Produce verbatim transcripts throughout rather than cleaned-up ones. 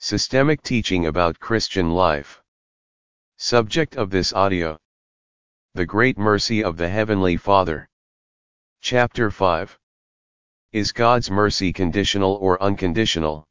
Systemic teaching about Christian life. Subject of this audio: the great mercy of the Heavenly Father. Chapter five. Is God's mercy conditional or unconditional?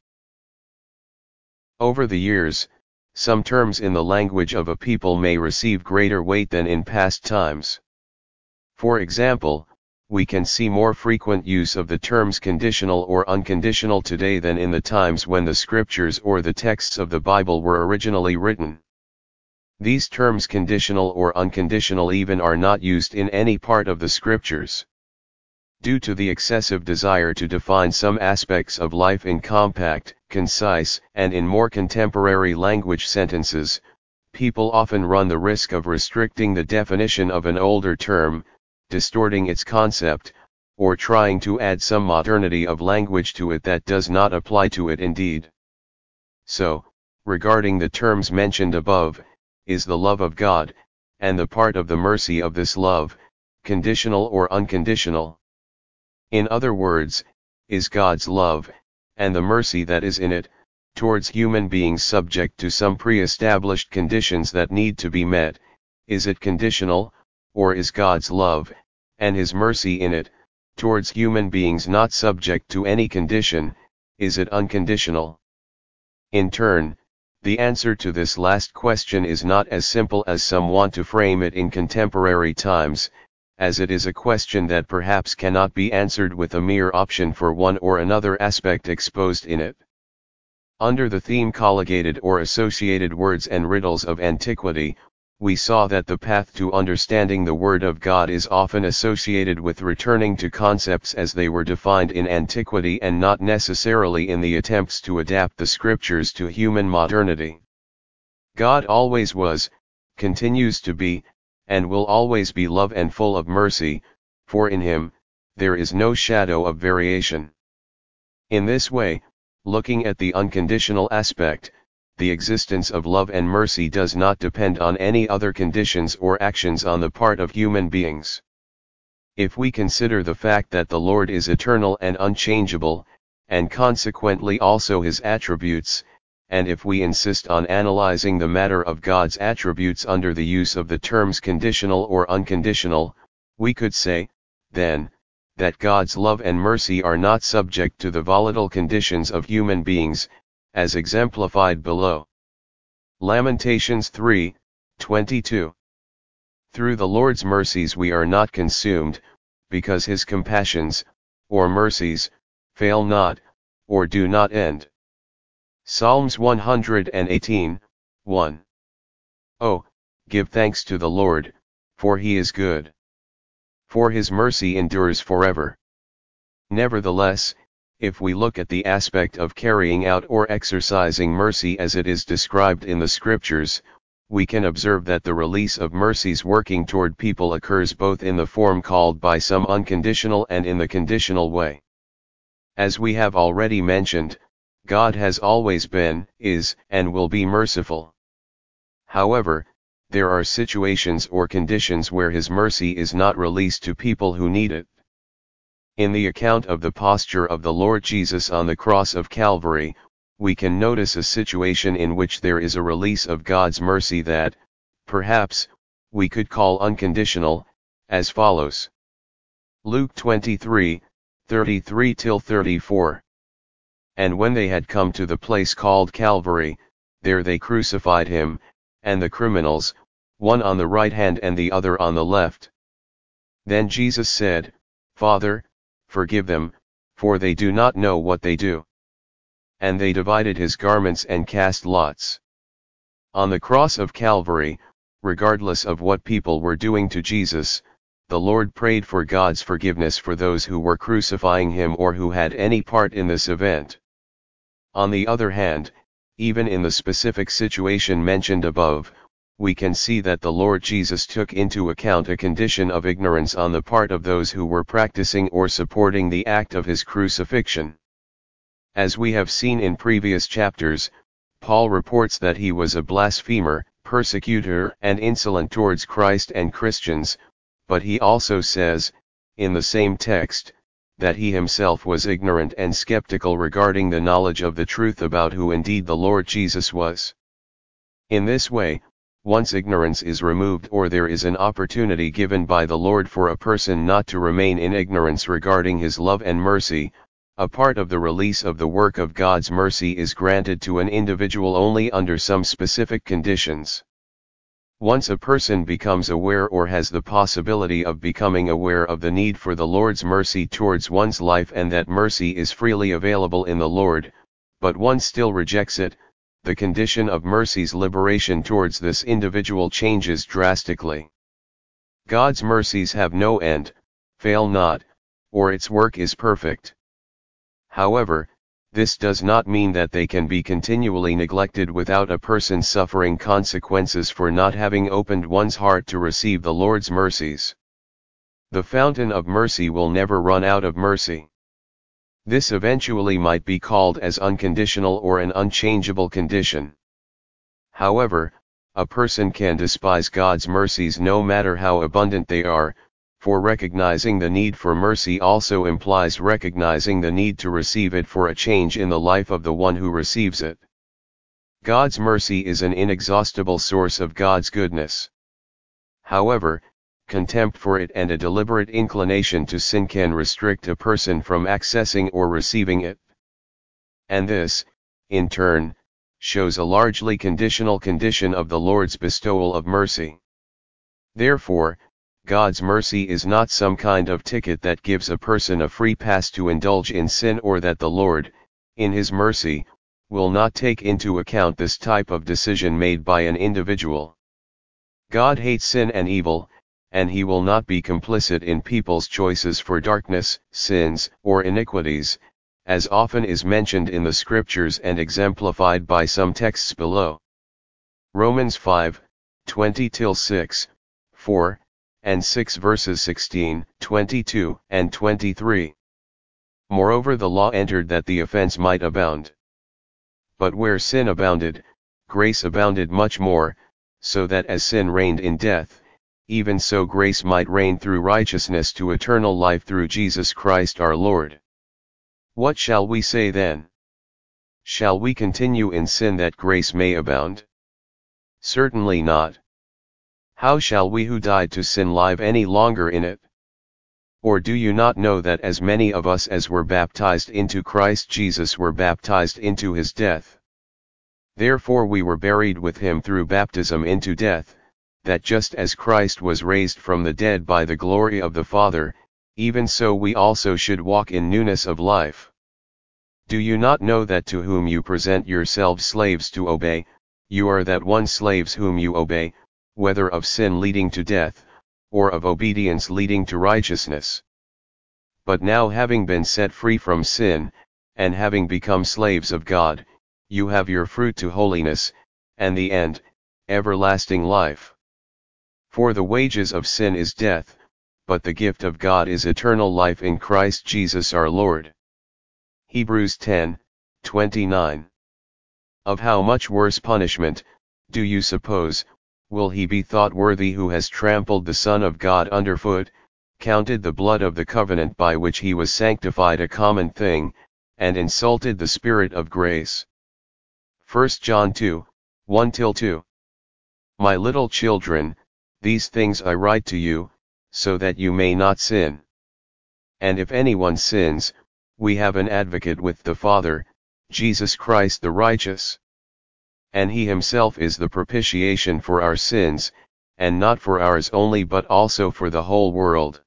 Over the years, some terms in the language of a people may receive greater weight than in past times. For example, we can see more frequent use of the terms conditional or unconditional today than in the times when the scriptures or the texts of the Bible were originally written. These terms conditional or unconditional even are not used in any part of the scriptures. Due to the excessive desire to define some aspects of life in compact, concise, and in more contemporary language sentences, people often run the risk of restricting the definition of an older term, distorting its concept, or trying to add some modernity of language to it that does not apply to it indeed. So, regarding the terms mentioned above, is the love of God, and the part of the mercy of this love, conditional or unconditional? In other words, is God's love, and the mercy that is in it, towards human beings subject to some pre-established conditions that need to be met? Is it conditional, or is God's love, and His mercy in it, towards human beings not subject to any condition? Is it unconditional? In turn, the answer to this last question is not as simple as some want to frame it in contemporary times, as it is a question that perhaps cannot be answered with a mere option for one or another aspect exposed in it. Under the theme collocated or associated words and riddles of antiquity, we saw that the path to understanding the Word of God is often associated with returning to concepts as they were defined in antiquity and not necessarily in the attempts to adapt the scriptures to human modernity. God always was, continues to be, and will always be love and full of mercy, for in Him, there is no shadow of variation. In this way, looking at the unconditional aspect, the existence of love and mercy does not depend on any other conditions or actions on the part of human beings. If we consider the fact that the Lord is eternal and unchangeable, and consequently also His attributes, and if we insist on analyzing the matter of God's attributes under the use of the terms conditional or unconditional, we could say, then, that God's love and mercy are not subject to the volatile conditions of human beings, as exemplified below. Lamentations three, twenty-two. Through the Lord's mercies we are not consumed, because His compassions, or mercies, fail not, or do not end. Psalms one hundred eighteen, one. Oh, give thanks to the Lord, for He is good. For His mercy endures forever. Nevertheless, if we look at the aspect of carrying out or exercising mercy as it is described in the scriptures, we can observe that the release of mercies working toward people occurs both in the form called by some unconditional and in the conditional way. As we have already mentioned, God has always been, is, and will be merciful. However, there are situations or conditions where His mercy is not released to people who need it. In the account of the posture of the Lord Jesus on the cross of Calvary, we can notice a situation in which there is a release of God's mercy that, perhaps, we could call unconditional, as follows. Luke twenty-three, thirty-three to thirty-four. And when they had come to the place called Calvary, there they crucified Him, and the criminals, one on the right hand and the other on the left. Then Jesus said, Father, forgive them, for they do not know what they do. And they divided His garments and cast lots. On the cross of Calvary, regardless of what people were doing to Jesus, the Lord prayed for God's forgiveness for those who were crucifying Him or who had any part in this event. On the other hand, even in the specific situation mentioned above, we can see that the Lord Jesus took into account a condition of ignorance on the part of those who were practicing or supporting the act of His crucifixion. As we have seen in previous chapters, Paul reports that he was a blasphemer, persecutor, and insolent towards Christ and Christians, but he also says, in the same text, that he himself was ignorant and skeptical regarding the knowledge of the truth about who indeed the Lord Jesus was. In this way, once ignorance is removed, or there is an opportunity given by the Lord for a person not to remain in ignorance regarding his love and mercy, a part of the release of the work of God's mercy is granted to an individual only under some specific conditions. Once a person becomes aware or has the possibility of becoming aware of the need for the Lord's mercy towards one's life, and that mercy is freely available in the Lord, but one still rejects it, the condition of mercy's liberation towards this individual changes drastically. God's mercies have no end, fail not, or its work is perfect. However, this does not mean that they can be continually neglected without a person suffering consequences for not having opened one's heart to receive the Lord's mercies. The fountain of mercy will never run out of mercy. This eventually might be called as unconditional or an unchangeable condition. However, a person can despise God's mercies no matter how abundant they are, for recognizing the need for mercy also implies recognizing the need to receive it for a change in the life of the one who receives it. God's mercy is an inexhaustible source of God's goodness. However, contempt for it and a deliberate inclination to sin can restrict a person from accessing or receiving it. And this, in turn, shows a largely conditional condition of the Lord's bestowal of mercy. Therefore, God's mercy is not some kind of ticket that gives a person a free pass to indulge in sin, or that the Lord, in His mercy, will not take into account this type of decision made by an individual. God hates sin and evil, and He will not be complicit in people's choices for darkness, sins, or iniquities, as often is mentioned in the scriptures and exemplified by some texts below. Romans five, twenty to six, four, and six verses sixteen, twenty-two, and twenty-three. Moreover, the law entered that the offense might abound. But where sin abounded, grace abounded much more, so that as sin reigned in death, even so grace might reign through righteousness to eternal life through Jesus Christ our Lord. What shall we say then? Shall we continue in sin that grace may abound? Certainly not. How shall we who died to sin live any longer in it? Or do you not know that as many of us as were baptized into Christ Jesus were baptized into His death? Therefore we were buried with Him through baptism into death, that just as Christ was raised from the dead by the glory of the Father, even so we also should walk in newness of life. Do you not know that to whom you present yourselves slaves to obey, you are that one slaves whom you obey, whether of sin leading to death, or of obedience leading to righteousness? But now, having been set free from sin, and having become slaves of God, you have your fruit to holiness, and the end, everlasting life. For the wages of sin is death, but the gift of God is eternal life in Christ Jesus our Lord. Hebrews ten, twenty-nine. Of how much worse punishment, do you suppose, will he be thought worthy who has trampled the Son of God underfoot, counted the blood of the covenant by which he was sanctified a common thing, and insulted the Spirit of grace? First John two, one to two. My little children, these things I write to you, so that you may not sin. And if anyone sins, we have an advocate with the Father, Jesus Christ the righteous. And He Himself is the propitiation for our sins, and not for ours only but also for the whole world.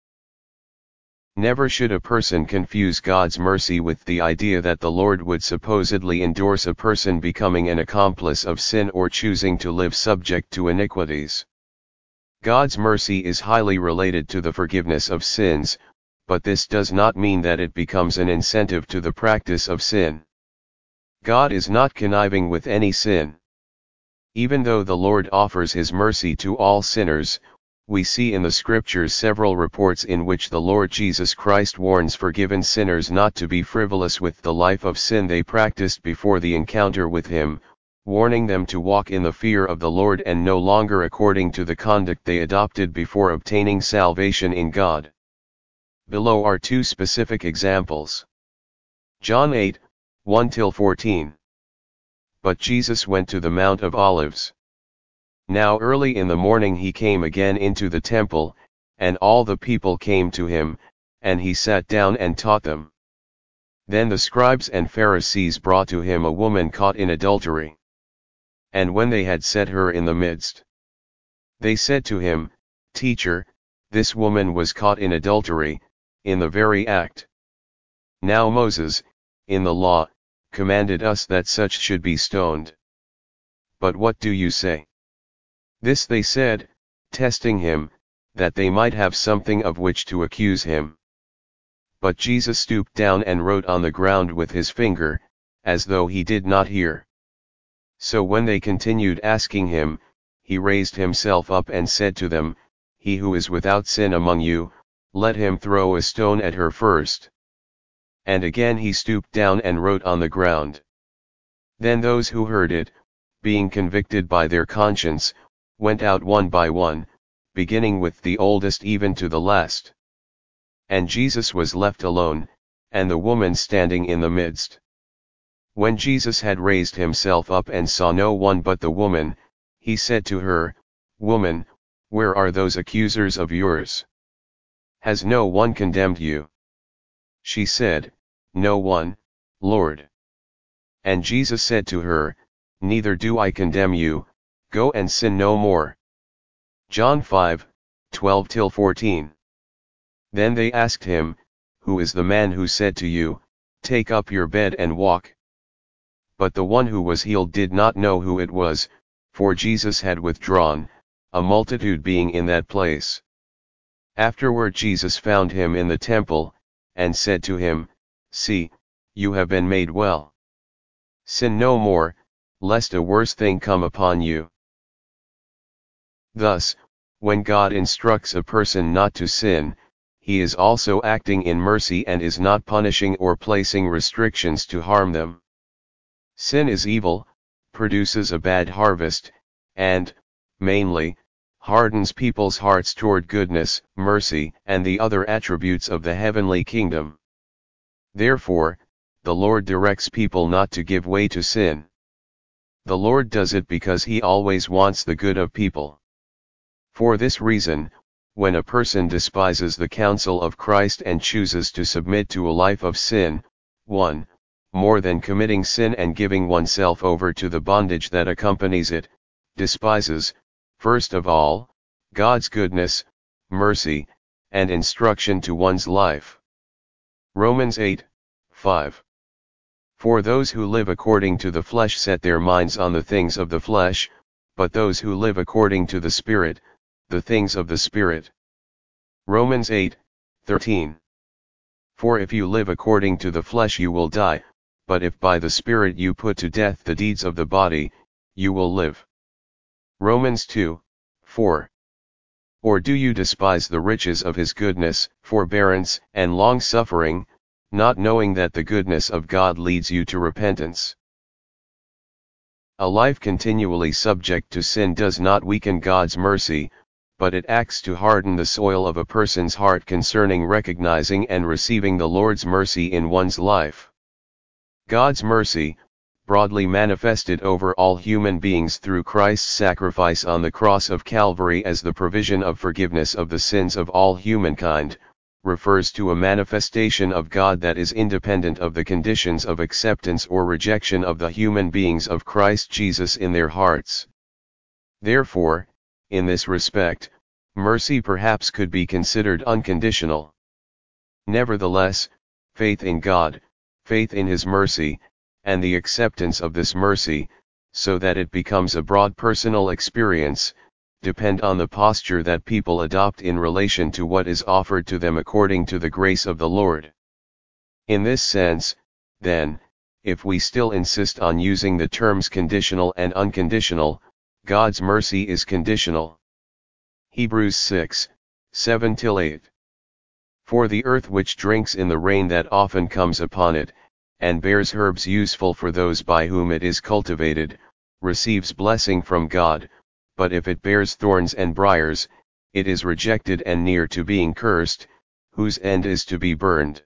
Never should a person confuse God's mercy with the idea that the Lord would supposedly endorse a person becoming an accomplice of sin or choosing to live subject to iniquities. God's mercy is highly related to the forgiveness of sins, but this does not mean that it becomes an incentive to the practice of sin. God is not conniving with any sin. Even though the Lord offers His mercy to all sinners, we see in the scriptures several reports in which the Lord Jesus Christ warns forgiven sinners not to be frivolous with the life of sin they practiced before the encounter with Him, warning them to walk in the fear of the Lord and no longer according to the conduct they adopted before obtaining salvation in God. Below are two specific examples. John eight, one to fourteen. But Jesus went to the Mount of Olives. Now early in the morning he came again into the temple, and all the people came to him, and he sat down and taught them. Then the scribes and Pharisees brought to him a woman caught in adultery. And when they had set her in the midst, they said to him, Teacher, this woman was caught in adultery, in the very act. Now Moses, in the law, commanded us that such should be stoned. But what do you say? This they said, testing him, that they might have something of which to accuse him. But Jesus stooped down and wrote on the ground with his finger, as though he did not hear. So when they continued asking him, he raised himself up and said to them, He who is without sin among you, let him throw a stone at her first. And again he stooped down and wrote on the ground. Then those who heard it, being convicted by their conscience, went out one by one, beginning with the oldest even to the last. And Jesus was left alone, and the woman standing in the midst. When Jesus had raised himself up and saw no one but the woman, he said to her, Woman, where are those accusers of yours? Has no one condemned you? She said, No one, Lord. And Jesus said to her, Neither do I condemn you, go and sin no more. John five, twelve to fourteen. Then they asked him, Who is the man who said to you, Take up your bed and walk? But the one who was healed did not know who it was, for Jesus had withdrawn, a multitude being in that place. Afterward Jesus found him in the temple, and said to him, See, you have been made well. Sin no more, lest a worse thing come upon you. Thus, when God instructs a person not to sin, he is also acting in mercy and is not punishing or placing restrictions to harm them. Sin is evil, produces a bad harvest, and, mainly, hardens people's hearts toward goodness, mercy, and the other attributes of the heavenly kingdom. Therefore, the Lord directs people not to give way to sin. The Lord does it because He always wants the good of people. For this reason, when a person despises the counsel of Christ and chooses to submit to a life of sin, one, more than committing sin and giving oneself over to the bondage that accompanies it, despises, first of all, God's goodness, mercy, and instruction to one's life. Romans eight, five. For those who live according to the flesh set their minds on the things of the flesh, but those who live according to the Spirit, the things of the Spirit. Romans eight, thirteen. For if you live according to the flesh you will die, but if by the Spirit you put to death the deeds of the body, you will live. Romans two, four. Or do you despise the riches of His goodness, forbearance, and long-suffering, not knowing that the goodness of God leads you to repentance? A life continually subject to sin does not weaken God's mercy, but it acts to harden the soil of a person's heart concerning recognizing and receiving the Lord's mercy in one's life. God's mercy, broadly manifested over all human beings through Christ's sacrifice on the cross of Calvary as the provision of forgiveness of the sins of all humankind, refers to a manifestation of God that is independent of the conditions of acceptance or rejection of the human beings of Christ Jesus in their hearts. Therefore, in this respect, mercy perhaps could be considered unconditional. Nevertheless, faith in God, faith in His mercy, and the acceptance of this mercy, so that it becomes a broad personal experience, depend on the posture that people adopt in relation to what is offered to them according to the grace of the Lord. In this sense, then, if we still insist on using the terms conditional and unconditional, God's mercy is conditional. Hebrews six, seven to eight. For the earth which drinks in the rain that often comes upon it, and bears herbs useful for those by whom it is cultivated, receives blessing from God, but if it bears thorns and briars, it is rejected and near to being cursed, whose end is to be burned.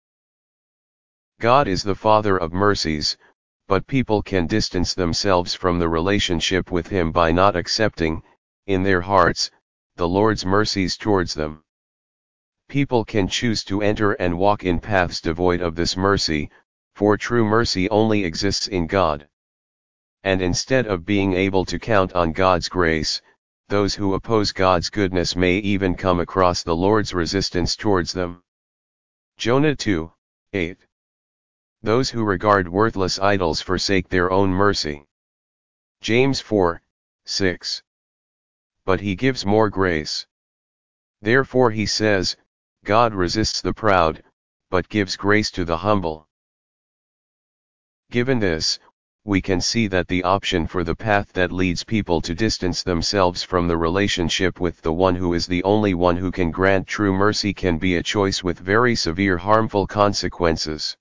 God is the Father of mercies, but people can distance themselves from the relationship with Him by not accepting, in their hearts, the Lord's mercies towards them. People can choose to enter and walk in paths devoid of this mercy, for true mercy only exists in God. And instead of being able to count on God's grace, those who oppose God's goodness may even come across the Lord's resistance towards them. Jonah two, eight. Those who regard worthless idols forsake their own mercy. James four, six. But He gives more grace. Therefore He says, God resists the proud, but gives grace to the humble. Given this, we can see that the option for the path that leads people to distance themselves from the relationship with the one who is the only one who can grant true mercy can be a choice with very severe harmful consequences.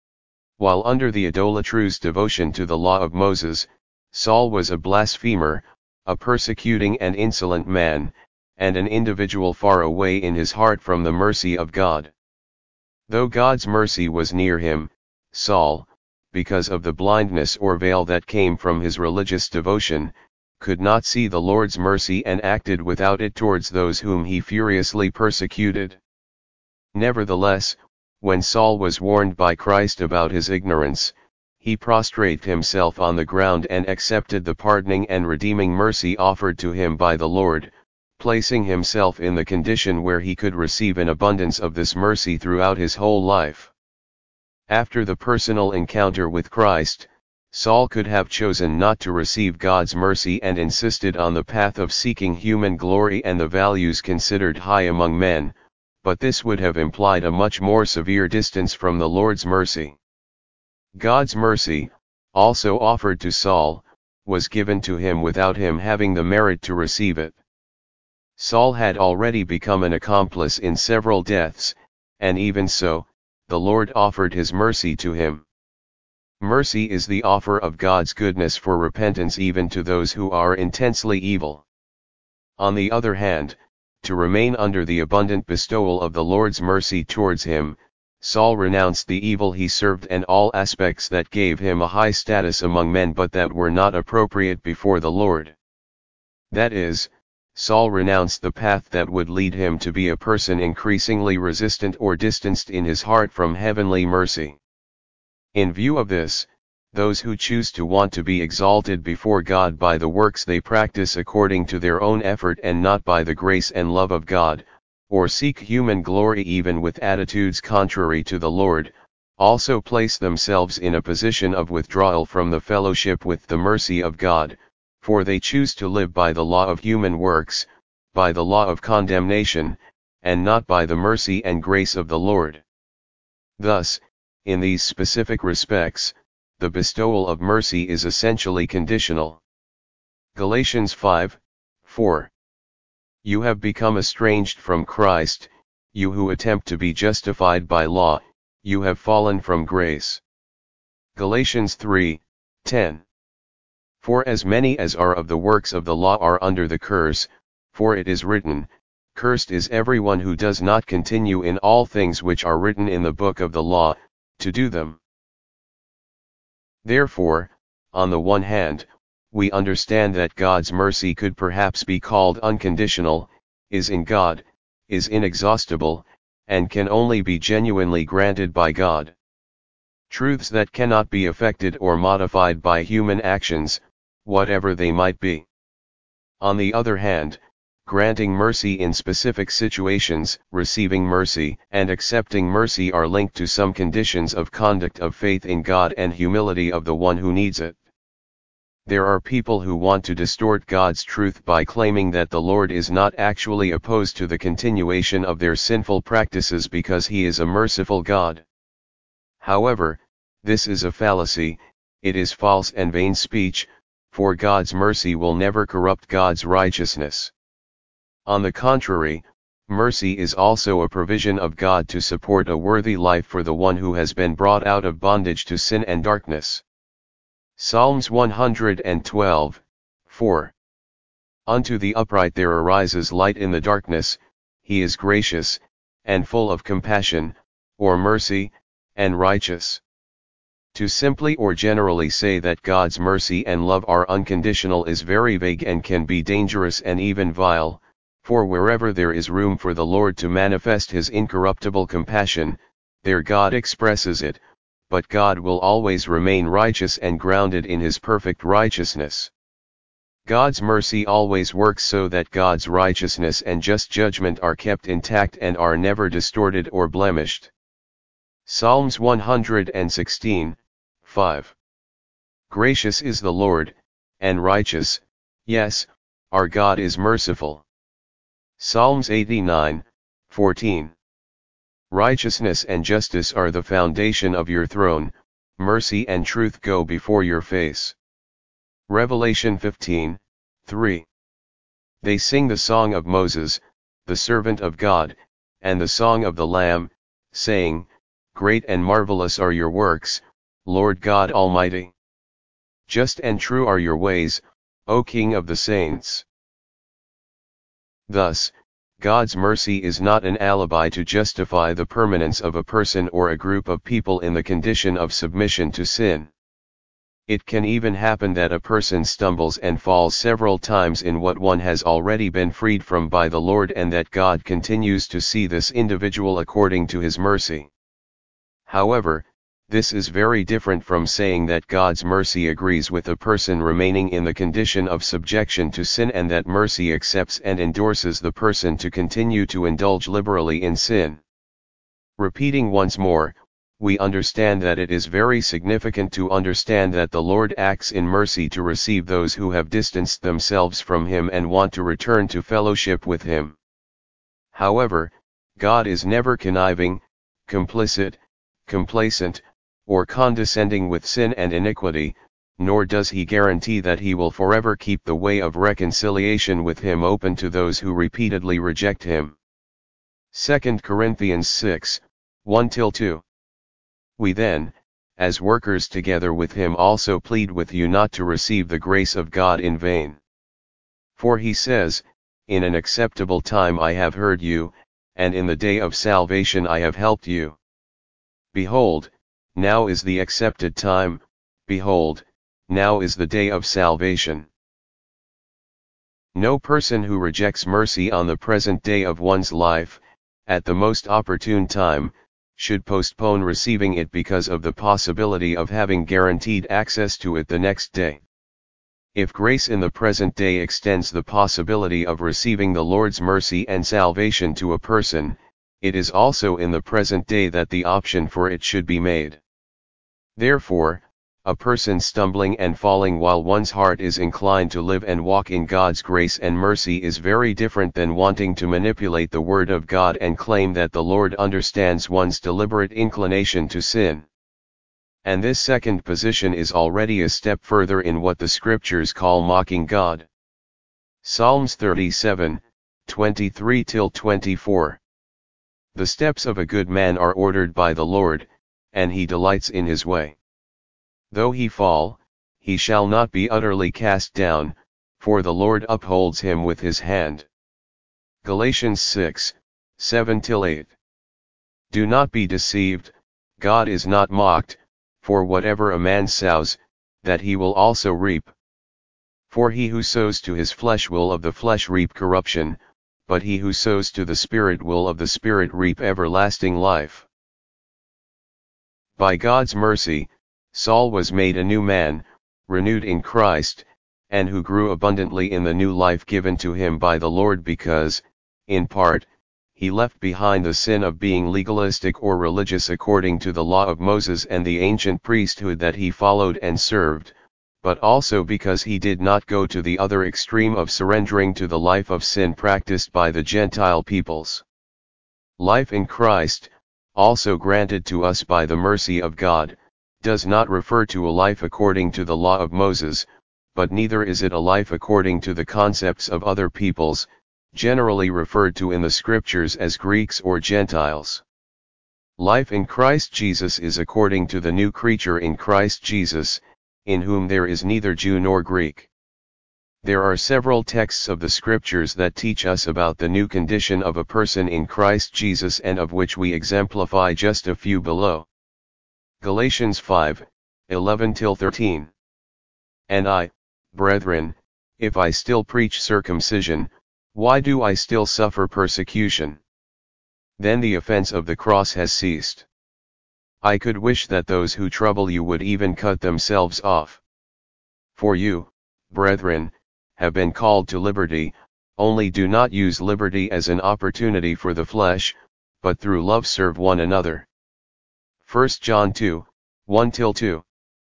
While under the idolatrous devotion to the law of Moses, Saul was a blasphemer, a persecuting and insolent man, and an individual far away in his heart from the mercy of God. Though God's mercy was near him, Saul, because of the blindness or veil that came from his religious devotion, could not see the Lord's mercy and acted without it towards those whom he furiously persecuted. Nevertheless, when Saul was warned by Christ about his ignorance, he prostrated himself on the ground and accepted the pardoning and redeeming mercy offered to him by the Lord, placing himself in the condition where he could receive an abundance of this mercy throughout his whole life. After the personal encounter with Christ, Saul could have chosen not to receive God's mercy and insisted on the path of seeking human glory and the values considered high among men, but this would have implied a much more severe distance from the Lord's mercy. God's mercy, also offered to Saul, was given to him without him having the merit to receive it. Saul had already become an accomplice in several deaths, and even so, the Lord offered His mercy to him. Mercy is the offer of God's goodness for repentance even to those who are intensely evil. On the other hand, to remain under the abundant bestowal of the Lord's mercy towards him, Saul renounced the evil he served and all aspects that gave him a high status among men but that were not appropriate before the Lord. That is, Saul renounced the path that would lead him to be a person increasingly resistant or distanced in his heart from heavenly mercy. In view of this, those who choose to want to be exalted before God by the works they practice according to their own effort and not by the grace and love of God, or seek human glory even with attitudes contrary to the Lord, also place themselves in a position of withdrawal from the fellowship with the mercy of God, for they choose to live by the law of human works, by the law of condemnation, and not by the mercy and grace of the Lord. Thus, in these specific respects, the bestowal of mercy is essentially conditional. Galatians five, four. You have become estranged from Christ, you who attempt to be justified by law, you have fallen from grace. Galatians three, ten. For as many as are of the works of the law are under the curse, for it is written, Cursed is everyone who does not continue in all things which are written in the book of the law, to do them. Therefore, on the one hand, we understand that God's mercy could perhaps be called unconditional, is in God, is inexhaustible, and can only be genuinely granted by God. Truths that cannot be affected or modified by human actions, whatever they might be. On the other hand, granting mercy in specific situations, receiving mercy, and accepting mercy are linked to some conditions of conduct of faith in God and humility of the one who needs it. There are people who want to distort God's truth by claiming that the Lord is not actually opposed to the continuation of their sinful practices because He is a merciful God. However, this is a fallacy, it is false and vain speech, for God's mercy will never corrupt God's righteousness. On the contrary, mercy is also a provision of God to support a worthy life for the one who has been brought out of bondage to sin and darkness. Psalms one hundred twelve, four. Unto the upright there arises light in the darkness, He is gracious, and full of compassion, or mercy, and righteous. To simply or generally say that God's mercy and love are unconditional is very vague and can be dangerous and even vile, for wherever there is room for the Lord to manifest his incorruptible compassion, there God expresses it, but God will always remain righteous and grounded in his perfect righteousness. God's mercy always works so that God's righteousness and just judgment are kept intact and are never distorted or blemished. Psalms one hundred sixteen, five. Gracious is the Lord, and righteous, yes, our God is merciful. Psalms eighty-nine, fourteen. Righteousness and justice are the foundation of your throne, mercy and truth go before your face. Revelation fifteen, three. They sing the song of Moses, the servant of God, and the song of the Lamb, saying, Great and marvelous are your works, Lord God Almighty. Just and true are your ways, O King of the saints. Thus, God's mercy is not an alibi to justify the permanence of a person or a group of people in the condition of submission to sin. It can even happen that a person stumbles and falls several times in what one has already been freed from by the Lord, and that God continues to see this individual according to his mercy. However, this is very different from saying that God's mercy agrees with a person remaining in the condition of subjection to sin, and that mercy accepts and endorses the person to continue to indulge liberally in sin. Repeating once more, we understand that it is very significant to understand that the Lord acts in mercy to receive those who have distanced themselves from him and want to return to fellowship with him. However, God is never conniving, complicit, complacent, or condescending with sin and iniquity, nor does he guarantee that he will forever keep the way of reconciliation with him open to those who repeatedly reject him. Second Corinthians six, one to two. We then, as workers together with him, also plead with you not to receive the grace of God in vain. For he says, In an acceptable time I have heard you, and in the day of salvation I have helped you. Behold, now is the accepted time, behold, now is the day of salvation. No person who rejects mercy on the present day of one's life, at the most opportune time, should postpone receiving it because of the possibility of having guaranteed access to it the next day. If grace in the present day extends the possibility of receiving the Lord's mercy and salvation to a person, it is also in the present day that the option for it should be made. Therefore, a person stumbling and falling while one's heart is inclined to live and walk in God's grace and mercy is very different than wanting to manipulate the Word of God and claim that the Lord understands one's deliberate inclination to sin. And this second position is already a step further in what the Scriptures call mocking God. Psalms thirty-seven, twenty-three to twenty-four. The steps of a good man are ordered by the Lord, and he delights in his way. Though he fall, he shall not be utterly cast down, for the Lord upholds him with his hand. Galatians six, seven to eight. Do not be deceived, God is not mocked, for whatever a man sows, that he will also reap. For he who sows to his flesh will of the flesh reap corruption, but he who sows to the Spirit will of the Spirit reap everlasting life. By God's mercy, Saul was made a new man, renewed in Christ, and who grew abundantly in the new life given to him by the Lord because, in part, he left behind the sin of being legalistic or religious according to the law of Moses and the ancient priesthood that he followed and served, but also because he did not go to the other extreme of surrendering to the life of sin practiced by the Gentile peoples. Life in Christ, also granted to us by the mercy of God, does not refer to a life according to the law of Moses, but neither is it a life according to the concepts of other peoples, generally referred to in the Scriptures as Greeks or Gentiles. Life in Christ Jesus is according to the new creature in Christ Jesus, in whom there is neither Jew nor Greek. There are several texts of the scriptures that teach us about the new condition of a person in Christ Jesus, and of which we exemplify just a few below. Galatians five, eleven till thirteen. And I, brethren, if I still preach circumcision, why do I still suffer persecution? Then the offense of the cross has ceased. I could wish that those who trouble you would even cut themselves off. For you, brethren, have been called to liberty, only do not use liberty as an opportunity for the flesh, but through love serve one another. First John two, one till two.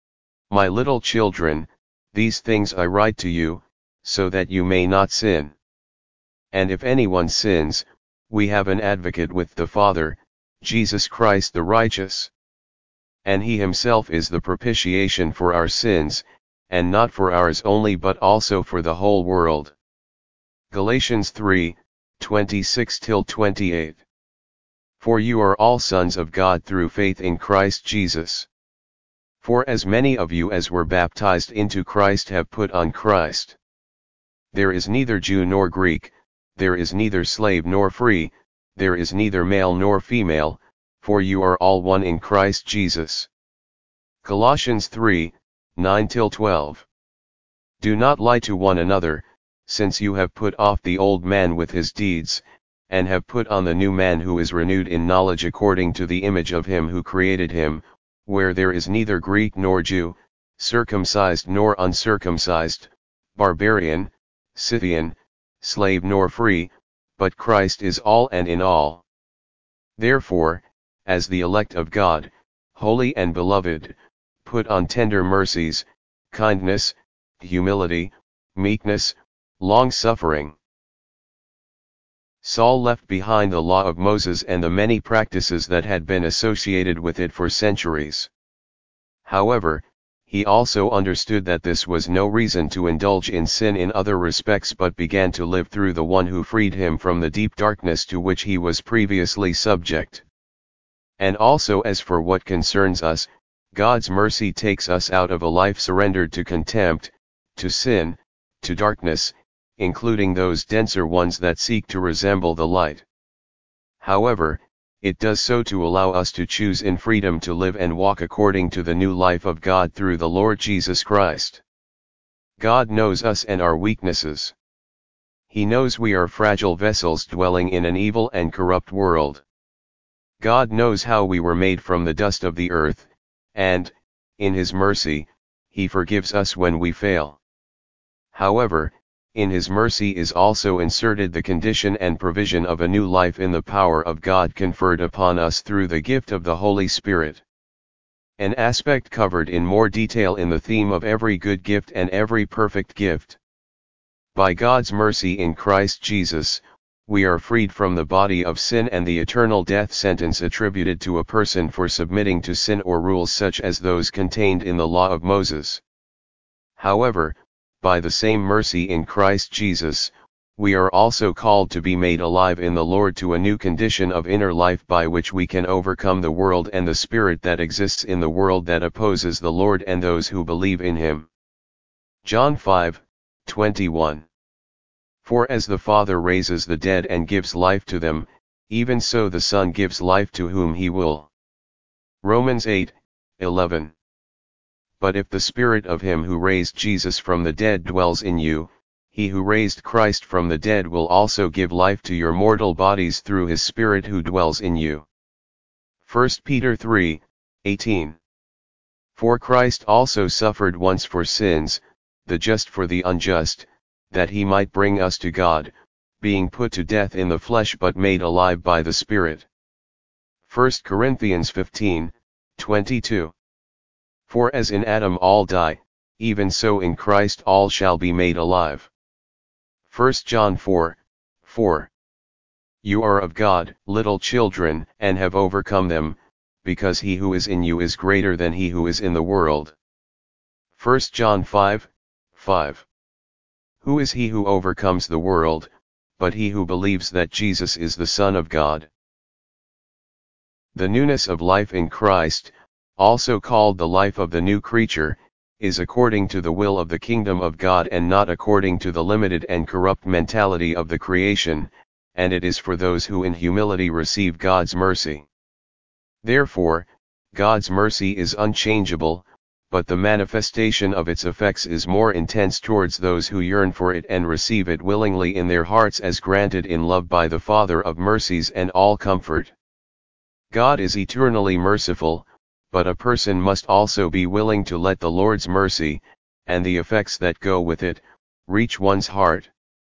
My little children, these things I write to you, so that you may not sin. And if anyone sins, we have an advocate with the Father, Jesus Christ the righteous. And he himself is the propitiation for our sins, and not for ours only but also for the whole world. Galatians three, twenty-six till twenty-eight. For you are all sons of God through faith in Christ Jesus. For as many of you as were baptized into Christ have put on Christ. There is neither Jew nor Greek, there is neither slave nor free, there is neither male nor female, for you are all one in Christ Jesus. Colossians three, nine till twelve. Do not lie to one another, since you have put off the old man with his deeds, and have put on the new man who is renewed in knowledge according to the image of him who created him, where there is neither Greek nor Jew, circumcised nor uncircumcised, barbarian, Scythian, slave nor free, but Christ is all and in all. Therefore, as the elect of God, holy and beloved, put on tender mercies, kindness, humility, meekness, long-suffering. Saul left behind the law of Moses and the many practices that had been associated with it for centuries. However, he also understood that this was no reason to indulge in sin in other respects, but began to live through the one who freed him from the deep darkness to which he was previously subject. And also as for what concerns us, God's mercy takes us out of a life surrendered to contempt, to sin, to darkness, including those denser ones that seek to resemble the light. However, it does so to allow us to choose in freedom to live and walk according to the new life of God through the Lord Jesus Christ. God knows us and our weaknesses. He knows we are fragile vessels dwelling in an evil and corrupt world. God knows how we were made from the dust of the earth, and, in His mercy, He forgives us when we fail. However, in His mercy is also inserted the condition and provision of a new life in the power of God conferred upon us through the gift of the Holy Spirit. An aspect covered in more detail in the theme of every good gift and every perfect gift. By God's mercy in Christ Jesus, we are freed from the body of sin and the eternal death sentence attributed to a person for submitting to sin or rules such as those contained in the law of Moses. However, by the same mercy in Christ Jesus, we are also called to be made alive in the Lord to a new condition of inner life by which we can overcome the world and the spirit that exists in the world that opposes the Lord and those who believe in Him. John five, twenty-one. For as the Father raises the dead and gives life to them, even so the Son gives life to whom He will. Romans eight, eleven. But if the Spirit of Him who raised Jesus from the dead dwells in you, He who raised Christ from the dead will also give life to your mortal bodies through His Spirit who dwells in you. First Peter three, eighteen. For Christ also suffered once for sins, the just for the unjust, that He might bring us to God, being put to death in the flesh but made alive by the Spirit. First Corinthians fifteen, twenty-two. For as in Adam all die, even so in Christ all shall be made alive. First John four, four. You are of God, little children, and have overcome them, because he who is in you is greater than he who is in the world. First John five, five. Who is he who overcomes the world, but he who believes that Jesus is the Son of God? The newness of life in Christ, also called the life of the new creature, is according to the will of the kingdom of God and not according to the limited and corrupt mentality of the creation, and it is for those who in humility receive God's mercy. Therefore, God's mercy is unchangeable, but the manifestation of its effects is more intense towards those who yearn for it and receive it willingly in their hearts as granted in love by the Father of mercies and all comfort. God is eternally merciful, but a person must also be willing to let the Lord's mercy, and the effects that go with it, reach one's heart.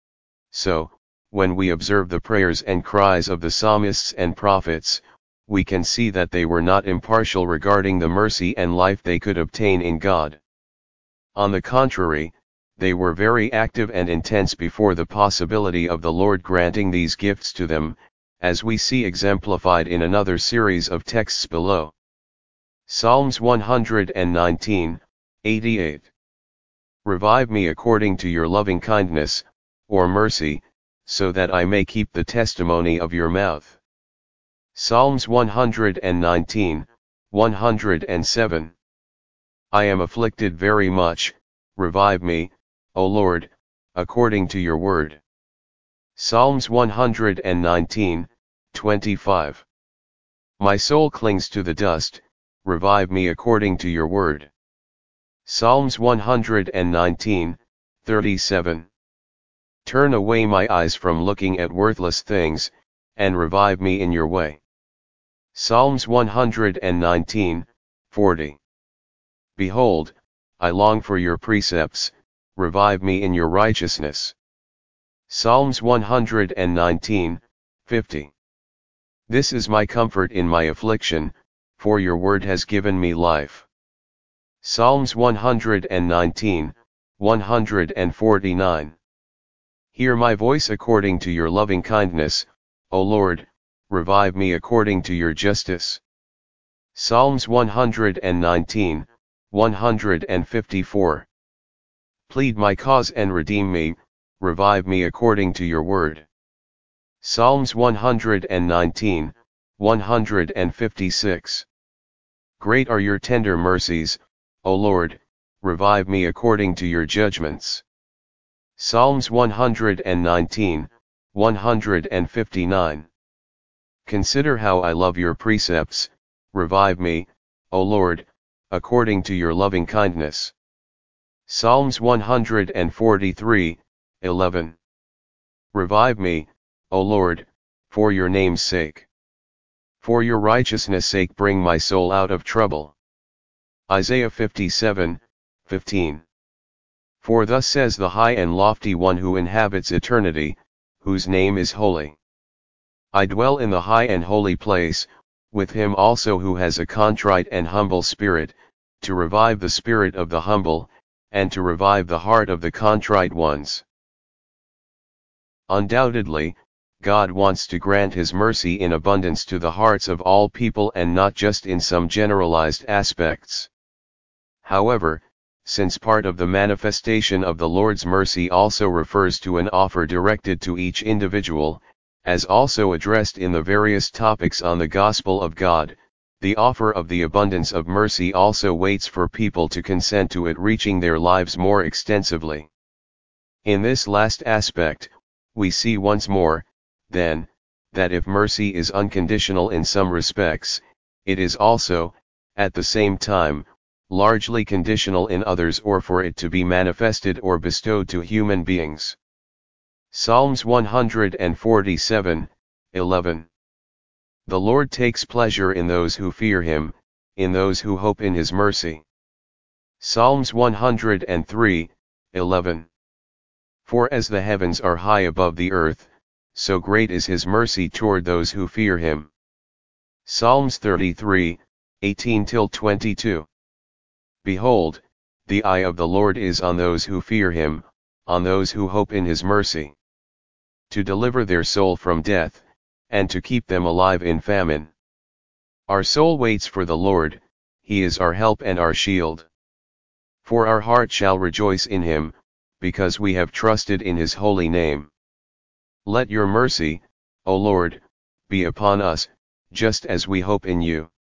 So, when we observe the prayers and cries of the psalmists and prophets, we can see that they were not impartial regarding the mercy and life they could obtain in God. On the contrary, they were very active and intense before the possibility of the Lord granting these gifts to them, as we see exemplified in another series of texts below. Psalms one hundred nineteen, eighty-eight. Revive me according to your loving kindness, or mercy, so that I may keep the testimony of your mouth. Psalms one hundred nineteen, one hundred seven. I am afflicted very much, revive me, O Lord, according to your word. Psalms one hundred nineteen, twenty-five. My soul clings to the dust, revive me according to your word. Psalms one hundred nineteen, thirty-seven. Turn away my eyes from looking at worthless things, and revive me in your way. Psalms one hundred nineteen, forty. Behold, I long for your precepts, revive me in your righteousness. Psalms one hundred nineteen, fifty. This is my comfort in my affliction, for your word has given me life. Psalms one hundred nineteen, one hundred forty-nine. Hear my voice according to your loving kindness, O Lord, revive me according to your justice. Psalms one hundred nineteen, one hundred fifty-four. Plead my cause and redeem me, revive me according to your word. Psalms one hundred nineteen, one hundred fifty-six. Great are your tender mercies, O Lord, revive me according to your judgments. Psalms one hundred nineteen, one hundred fifty-nine. Consider how I love your precepts, revive me, O Lord, according to your loving kindness. Psalms one hundred forty-three, eleven. Revive me, O Lord, for your name's sake. For your righteousness' sake bring my soul out of trouble. Isaiah fifty-seven, fifteen. For thus says the high and lofty one who inhabits eternity, whose name is holy. I dwell in the high and holy place, with him also who has a contrite and humble spirit, to revive the spirit of the humble, and to revive the heart of the contrite ones. Undoubtedly, God wants to grant His mercy in abundance to the hearts of all people and not just in some generalized aspects. However, since part of the manifestation of the Lord's mercy also refers to an offer directed to each individual, as also addressed in the various topics on the gospel of God, the offer of the abundance of mercy also waits for people to consent to it reaching their lives more extensively. In this last aspect, we see once more, then, that if mercy is unconditional in some respects, it is also, at the same time, largely conditional in others or for it to be manifested or bestowed to human beings. Psalms one hundred forty-seven, eleven. The Lord takes pleasure in those who fear Him, in those who hope in His mercy. Psalms one hundred three, eleven. For as the heavens are high above the earth, so great is His mercy toward those who fear Him. Psalms thirty-three, eighteen till twenty-two. Behold, the eye of the Lord is on those who fear Him, on those who hope in His mercy, to deliver their soul from death, and to keep them alive in famine. Our soul waits for the Lord, He is our help and our shield. For our heart shall rejoice in Him, because we have trusted in His holy name. Let your mercy, O Lord, be upon us, just as we hope in you.